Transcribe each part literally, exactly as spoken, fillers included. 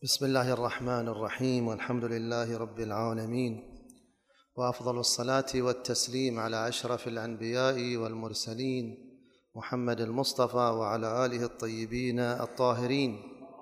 بسم الله الرحمن الرحيم، والحمد لله رب العالمين، وأفضل الصلاة والتسليم على أشرف الأنبياء والمرسلين محمد المصطفى وعلى آله الطيبين الطاهرين.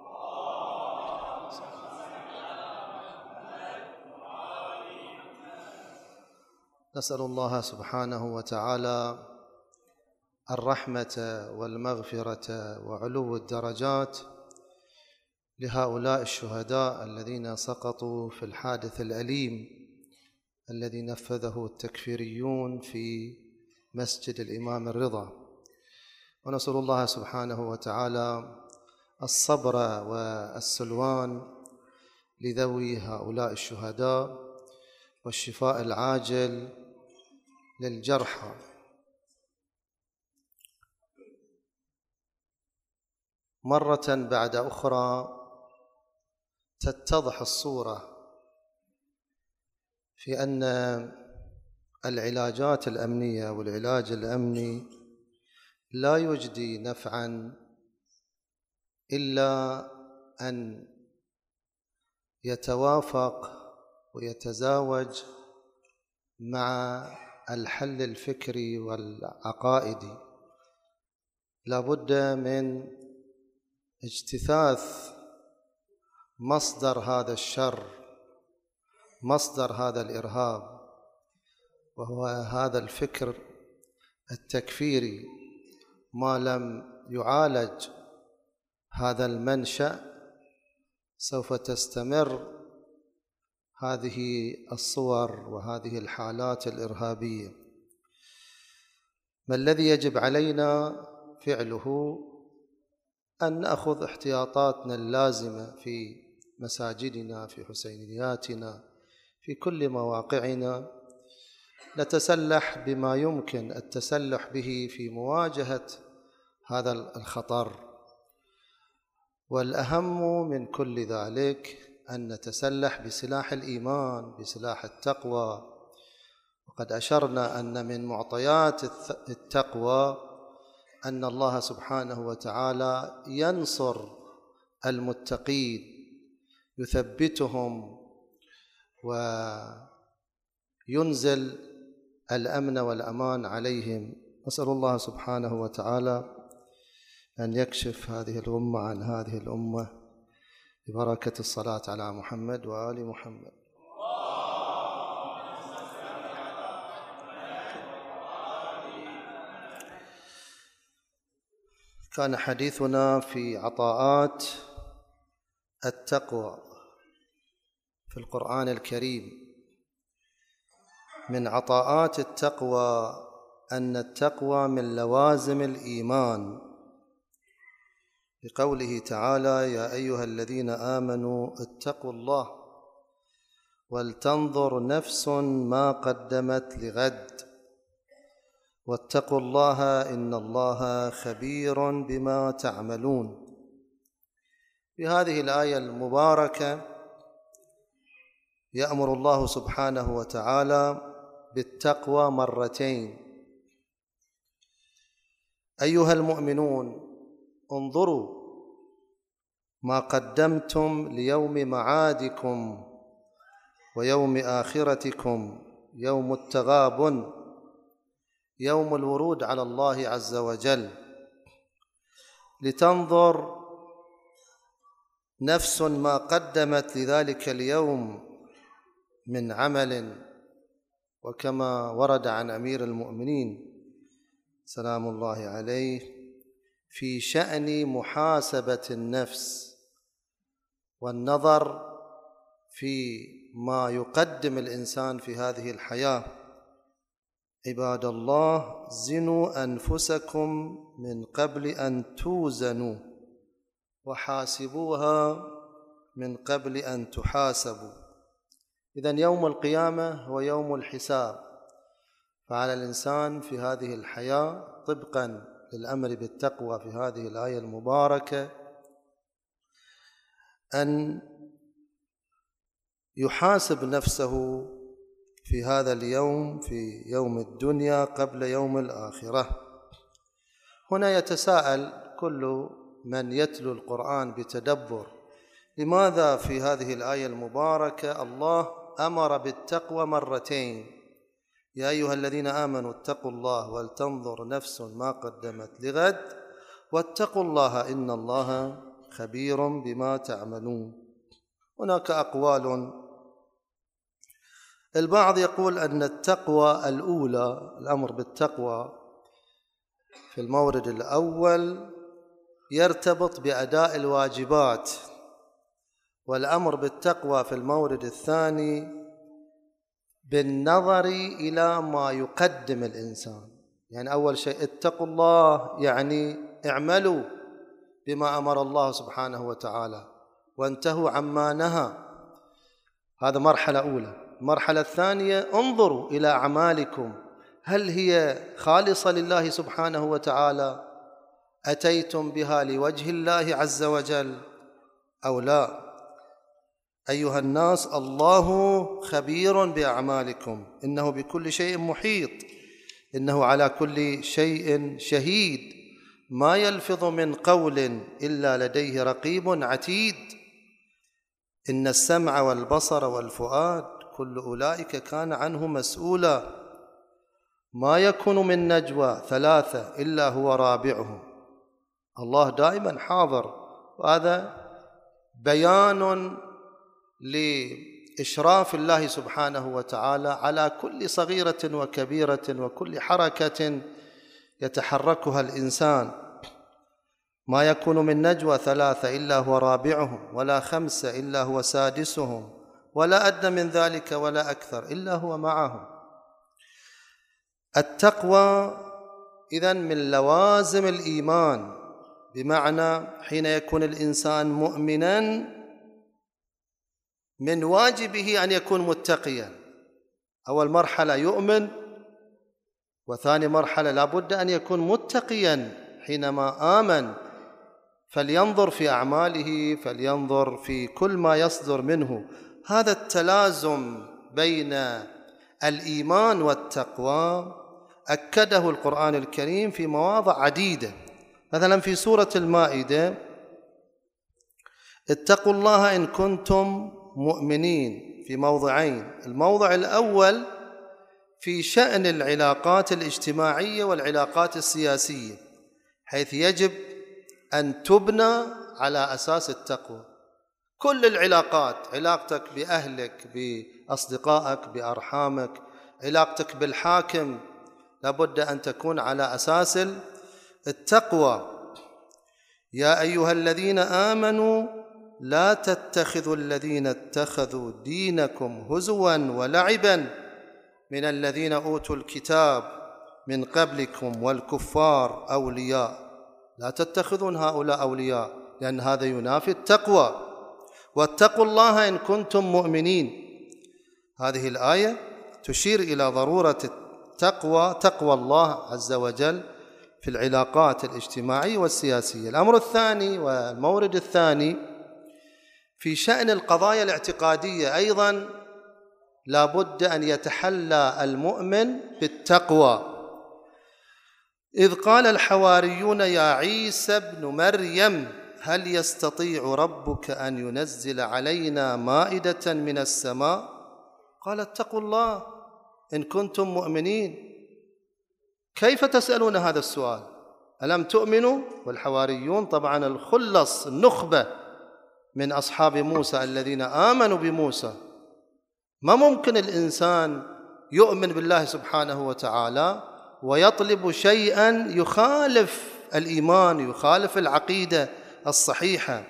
نسأل الله سبحانه وتعالى الرحمة والمغفرة وعلو الدرجات لهؤلاء الشهداء الذين سقطوا في الحادث الأليم الذي نفذه التكفيريون في مسجد الإمام الرضا، ونسأل الله سبحانه وتعالى الصبر والسلوان لذوي هؤلاء الشهداء والشفاء العاجل للجرحى. مرة بعد أخرى تتضح الصورة في أن العلاجات الأمنية والعلاج الأمني لا يجدي نفعاً إلا أن يتوافق ويتزاوج مع الحل الفكري والعقائدي. لا بد من اجتثاث مصدر هذا الشر، مصدر هذا الإرهاب، وهو هذا الفكر التكفيري. ما لم يعالج هذا المنشأ سوف تستمر هذه الصور وهذه الحالات الإرهابية. ما الذي يجب علينا فعله؟ أن نأخذ احتياطاتنا اللازمة في مساجدنا، في حسينياتنا، في كل مواقعنا، نتسلح بما يمكن التسلح به في مواجهة هذا الخطر. والأهم من كل ذلك أن نتسلح بسلاح الإيمان، بسلاح التقوى. وقد أشرنا أن من معطيات التقوى أن الله سبحانه وتعالى ينصر المتقين، يثبتهم وينزل الأمن والأمان عليهم. نسأل الله سبحانه وتعالى أن يكشف هذه الغمة عن هذه الأمة ببركة الصلاة على محمد وآل محمد. كان حديثنا في عطاءات التقوى في القرآن الكريم. من عطاءات التقوى أن التقوى من لوازم الإيمان، بقوله تعالى: يا أيها الذين آمنوا اتقوا الله ولتنظر نفس ما قدمت لغد واتقوا الله إن الله خبير بما تعملون. في هذه الآية المباركة يأمر الله سبحانه وتعالى بالتقوى مرتين. أيها المؤمنون انظروا ما قدمتم ليوم معادكم ويوم آخرتكم، يوم التغابن، يوم الورود على الله عز وجل، لتنظر نفس ما قدمت لذلك اليوم من عمل. وكما ورد عن أمير المؤمنين سلام الله عليه في شأن محاسبة النفس والنظر في ما يقدم الإنسان في هذه الحياة: عباد الله زنوا أنفسكم من قبل أن توزنوا وحاسبوها من قبل أن تحاسبوا. إذن يوم القيامة هو يوم الحساب، فعلى الإنسان في هذه الحياة طبقاً للأمر بالتقوى في هذه الآية المباركة أن يحاسب نفسه في هذا اليوم، في يوم الدنيا قبل يوم الآخرة. هنا يتساءل كل من يتلو القرآن بتدبر لماذا في هذه الآية المباركة الله أمر بالتقوى مرتين؟ يا أيها الذين آمنوا اتقوا الله ولتنظر نفس ما قدمت لغد واتقوا الله إن الله خبير بما تعملون. هناك أقوال، البعض يقول أن التقوى الأولى، الأمر بالتقوى في المورد الأول يرتبط بأداء الواجبات، والأمر بالتقوى في المورد الثاني بالنظر إلى ما يقدم الإنسان. يعني أول شيء اتقوا الله يعني اعملوا بما أمر الله سبحانه وتعالى وانتهوا عما نهى، هذا مرحلة أولى. المرحلة الثانية انظروا إلى أعمالكم، هل هي خالصة لله سبحانه وتعالى؟ أتيتم بها لوجه الله عز وجل أو لا؟ أيها الناس الله خبير بأعمالكم إنه بكل شيء محيط، إنه على كل شيء شهيد، ما يلفظ من قول إلا لديه رقيب عتيد، إن السمع والبصر والفؤاد كل أولئك كان عنه مسؤولا، ما يكون من نجوى ثلاثة إلا هو رابعهم. الله دائما حاضر، وهذا بيان لإشراف الله سبحانه وتعالى على كل صغيرة وكبيرة وكل حركة يتحركها الإنسان. ما يكون من نجوى ثلاثة إلا هو رابعهم ولا خمسة إلا هو سادسهم ولا أدنى من ذلك ولا أكثر إلا هو معهم. التقوى إذن من لوازم الإيمان، بمعنى حين يكون الإنسان مؤمنا من واجبه أن يكون متقيا. أول مرحلة يؤمن، وثاني مرحلة لا بد أن يكون متقيا حينما آمن، فلينظر في أعماله، فلينظر في كل ما يصدر منه. هذا التلازم بين الإيمان والتقوى أكده القرآن الكريم في مواضع عديدة. مثلا في سورة المائدة اتقوا الله إن كنتم مؤمنين في موضعين. الموضع الأول في شأن العلاقات الاجتماعية والعلاقات السياسية، حيث يجب أن تبنى على أساس التقوى. كل العلاقات، علاقتك بأهلك، بأصدقائك، بأرحامك، علاقتك بالحاكم، لابد أن تكون على أساس التقوى. يا أيها الذين آمنوا لا تتخذوا الذين اتخذوا دينكم هزوا ولعبا من الذين أوتوا الكتاب من قبلكم والكفار أولياء. لا تتخذون هؤلاء أولياء، لأن هذا ينافي التقوى. واتقوا الله إن كنتم مؤمنين. هذه الآية تشير إلى ضرورة التقوى، تقوى الله عز وجل في العلاقات الاجتماعية والسياسية. الأمر الثاني والمورد الثاني في شأن القضايا الاعتقادية، أيضا لا بد أن يتحلى المؤمن بالتقوى. إذ قال الحواريون يا عيسى ابن مريم هل يستطيع ربك أن ينزل علينا مائدة من السماء؟ قال اتقوا الله إن كنتم مؤمنين. كيف تسألون هذا السؤال؟ ألم تؤمنوا؟ والحواريون طبعا الخلص، النخبة من أصحاب موسى الذين آمنوا بموسى. ما ممكن الإنسان يؤمن بالله سبحانه وتعالى ويطلب شيئا يخالف الإيمان، يخالف العقيدة الصحيحة.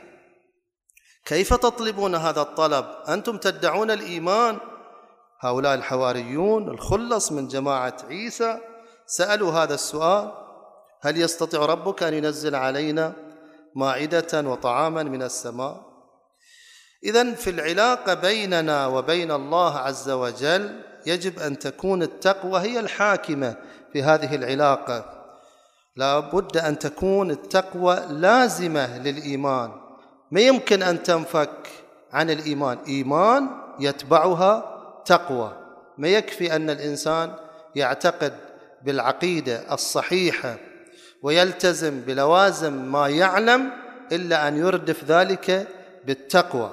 كيف تطلبون هذا الطلب؟ أنتم تدعون الإيمان. هؤلاء الحواريون الخلص من جماعة عيسى سألوا هذا السؤال: هل يستطيع ربك أن ينزل علينا مائدة وطعاما من السماء؟ إذن في العلاقة بيننا وبين الله عز وجل يجب أن تكون التقوى هي الحاكمة في هذه العلاقة. لا بد أن تكون التقوى لازمة للإيمان، ما يمكن أن تنفك عن الإيمان. إيمان يتبعها تقوى. ما يكفي أن الإنسان يعتقد بالعقيدة الصحيحة ويلتزم بلوازم ما يعلم، إلا أن يردف ذلك بالتقوى.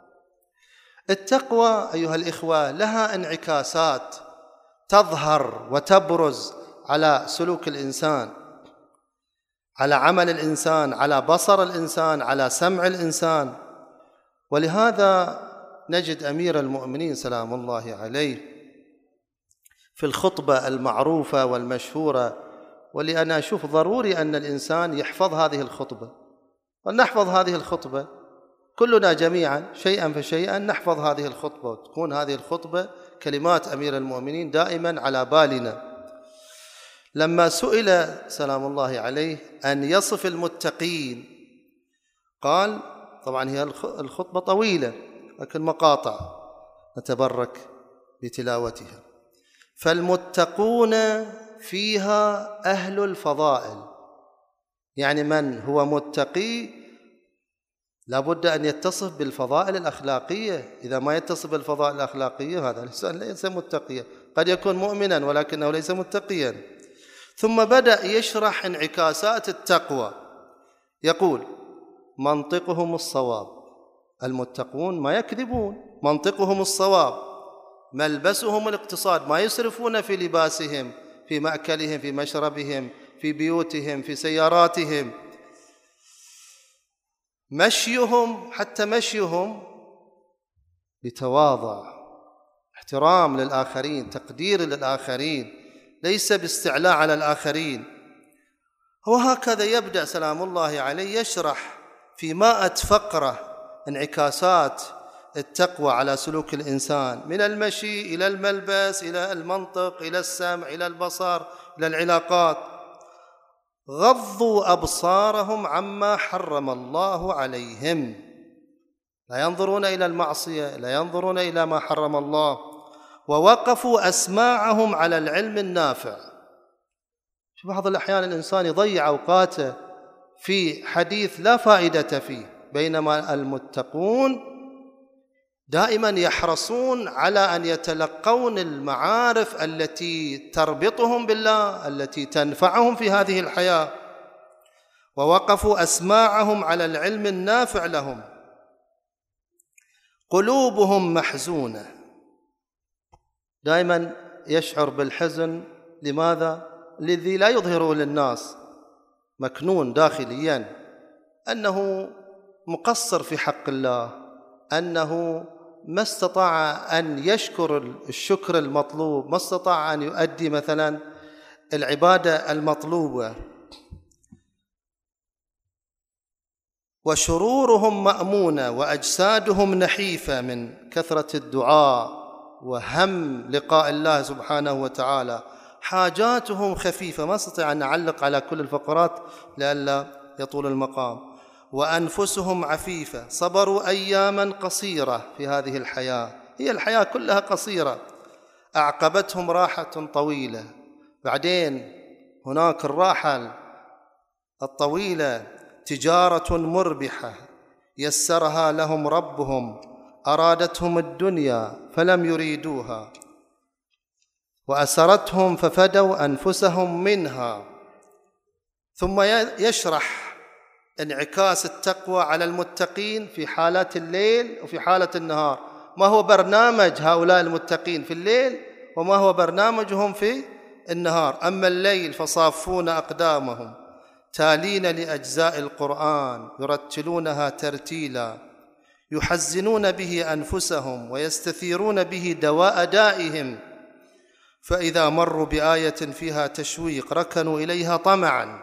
التقوى أيها الإخوة لها انعكاسات تظهر وتبرز على سلوك الإنسان، على عمل الإنسان، على بصر الإنسان، على سمع الإنسان. ولهذا نجد أمير المؤمنين سلام الله عليه في الخطبة المعروفة والمشهورة، واللي أنا أشوف ضروري أن الإنسان يحفظ هذه الخطبة، ولنحفظ هذه الخطبة كلنا جميعا شيئا فشيئا، نحفظ هذه الخطبة وتكون هذه الخطبة كلمات أمير المؤمنين دائما على بالنا. لما سئل سلام الله عليه أن يصف المتقين قال، طبعا هي الخطبة طويلة لكن مقاطع نتبرك بتلاوتها: فالمتقون فيها أهل الفضائل. يعني من هو متقي لابد أن يتصف بالفضائل الأخلاقية، إذا ما يتصف بالفضائل الأخلاقية هذا الإنسان ليس متقيا، قد يكون مؤمنا ولكنه ليس متقيا. ثم بدأ يشرح انعكاسات التقوى، يقول: منطقهم الصواب، المتقون ما يكذبون، منطقهم الصواب. ملبسهم الاقتصاد، ما يسرفون في لباسهم، في مأكلهم، في مشربهم، في بيوتهم، في سياراتهم. مشيهم، حتى مشيهم بتواضع، احترام للآخرين، تقدير للآخرين، ليس باستعلاء على الآخرين. وهكذا يبدأ سلام الله عليه يشرح في مائة فقرة انعكاسات التقوى على سلوك الإنسان، من المشي إلى الملبس إلى المنطق إلى السمع إلى البصر إلى العلاقات. غضوا أبصارهم عما حرم الله عليهم، لا ينظرون إلى المعصية، لا ينظرون إلى ما حرم الله. ووقفوا أسماعهم على العلم النافع. في بعض الأحيان الإنسان يضيع أوقاته في حديث لا فائدة فيه، بينما المتقون دائما يحرصون على أن يتلقون المعارف التي تربطهم بالله، التي تنفعهم في هذه الحياة. ووقفوا أسماعهم على العلم النافع لهم. قلوبهم محزونة، دائما يشعر بالحزن. لماذا؟ الذي لا يظهره للناس، مكنون داخليا، أنه مقصر في حق الله، أنه ما استطاع أن يشكر الشكر المطلوب، ما استطاع أن يؤدي مثلا العبادة المطلوبة. وشرورهم مأمونة، وأجسادهم نحيفة من كثرة الدعاء وهم لقاء الله سبحانه وتعالى. حاجاتهم خفيفة، ما استطيع أن نعلق على كل الفقرات لئلا يطول المقام. وأنفسهم عفيفة، صبروا أياما قصيرة في هذه الحياة، هي الحياة كلها قصيرة. أعقبتهم راحة طويلة، بعدين هناك الراحة الطويلة تجارة مربحة يسرها لهم ربهم، أرادتهم الدنيا فلم يريدوها، وأسرتهم ففدوا أنفسهم منها. ثم يشرح انعكاس التقوى على المتقين في حالات الليل وفي حالة النهار. ما هو برنامج هؤلاء المتقين في الليل، وما هو برنامجهم في النهار. أما الليل فصافون أقدامهم تالين لأجزاء القرآن، يرتلونها ترتيلا، يحزنون به أنفسهم ويستثيرون به دواء دائهم. فإذا مروا بآية فيها تشويق ركنوا إليها طمعا،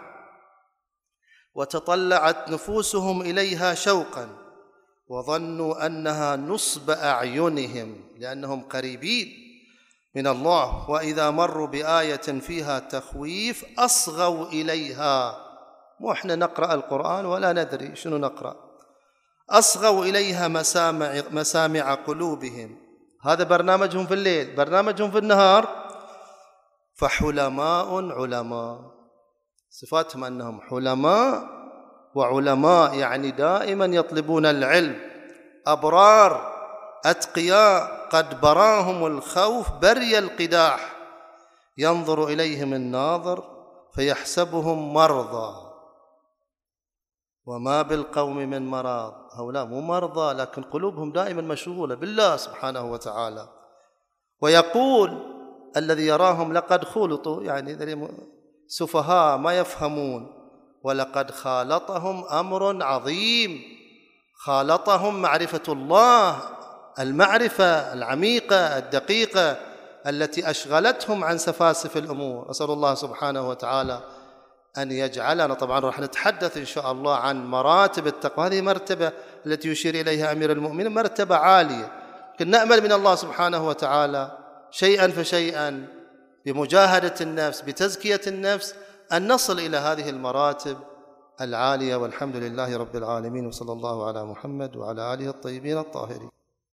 وتطلعت نفوسهم إليها شوقا، وظنوا أنها نصب أعينهم لأنهم قريبين من الله. وإذا مروا بآية فيها تخويف أصغوا إليها. مو إحنا نقرأ القرآن ولا ندري شنو نقرأ. أصغوا إليها مسامع, مسامع قلوبهم. هذا برنامجهم في الليل. برنامجهم في النهار فحلماء علماء، صفاتهم أنهم حلماء وعلماء، يعني دائما يطلبون العلم. أبرار أتقياء قد براهم الخوف بري القداح، ينظر إليهم الناظر فيحسبهم مرضى. وما بالقوم من مرض. هؤلاء مو مرضى لكن قلوبهم دائما مشغولة بالله سبحانه وتعالى. ويقول الذي يراهم لقد خلطوا، يعني سفهاء ما يفهمون، ولقد خالطهم أمر عظيم، خالطهم معرفة الله، المعرفة العميقة الدقيقة التي أشغلتهم عن سفاسف الأمور. أسأل الله سبحانه وتعالى أن يجعلنا، طبعا راح نتحدث إن شاء الله عن مراتب التقوى، هذه مرتبة التي يشير إليها أمير المؤمنين، مرتبة عالية، لكن نأمل من الله سبحانه وتعالى شيئا فشيئا بمجاهدة النفس بتزكية النفس أن نصل إلى هذه المراتب العالية. والحمد لله رب العالمين، وصلى الله على محمد وعلى آله الطيبين الطاهرين.